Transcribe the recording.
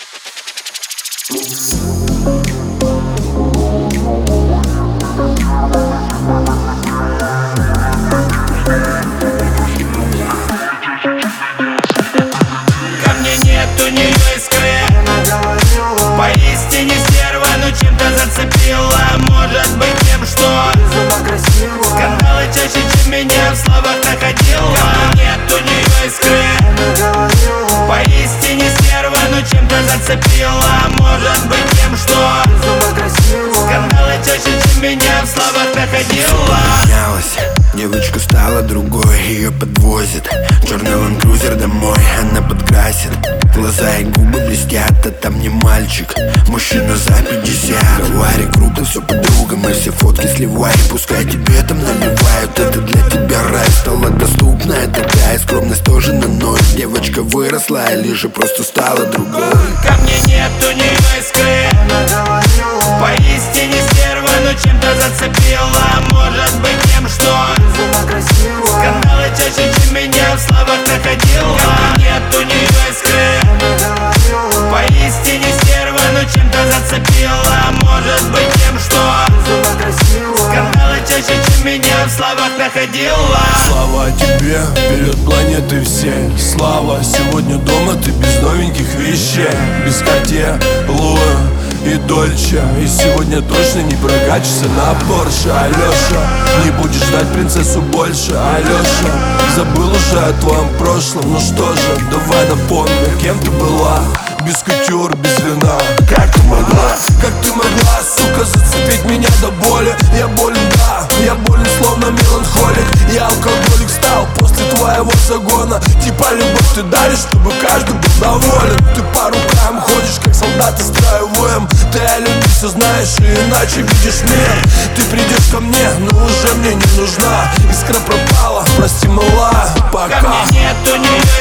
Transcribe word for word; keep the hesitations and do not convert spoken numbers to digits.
Ко мне нет у нее искры, поистине стерва, но чем-то зацепила. Может быть тем, что скандалы чаще, чем меня в словах находила. Ко мне нет у нее искры, поистине стерва, но чем-то зацепила. Может быть тем, что скандалы чаще, чем меня в словах находила. Менялась, девочка стала другой, ее подвозит черный ландкрузер домой, она подкрасит глаза и губы блестят, а там не мальчик, мужчина за пятьдесят. Говори, круто, все подругам, и все фотки сливай, пускай тебе там наливают. Это для тебя рай, стала доступная такая скромность тоже на ноль. Девочка выросла или же просто стала другой. Ко мне нет у нее искры, поистине стерва, но чем-то зацепила. Может быть тем, что скандалы чаще, чем меня в словах находила. Ко мне нет у нее искры, поистине стерва, но чем-то зацепила. Может быть тем, что скандалы чаще, чем меня в словах находила. Слава тебе, вперед планеты всей. Слава, сегодня дома ты без новеньких вещей, без Cartier, Луэ и Дольче. И сегодня точно не прокачешься на Порше. Алеша, не будешь ждать принцессу больше. Алеша, забыл уже о твоем прошлом. Ну что же, давай напомню, кем ты была. Без кутюр, без вина. Как ты могла, как ты могла, сука, зацепить меня до боли. Я болен, да, я болен, словно меланхолик. Я алкоголик стал после твоего загона. Типа любовь ты даришь, чтобы каждый был доволен. Ты по рукам ходишь, как солдаты строевым. Ты о любви все знаешь и иначе видишь мир. Ты придешь ко мне, но уже мне не нужна. Искра пропала, прости, мала, пока. Ко мне нет у нее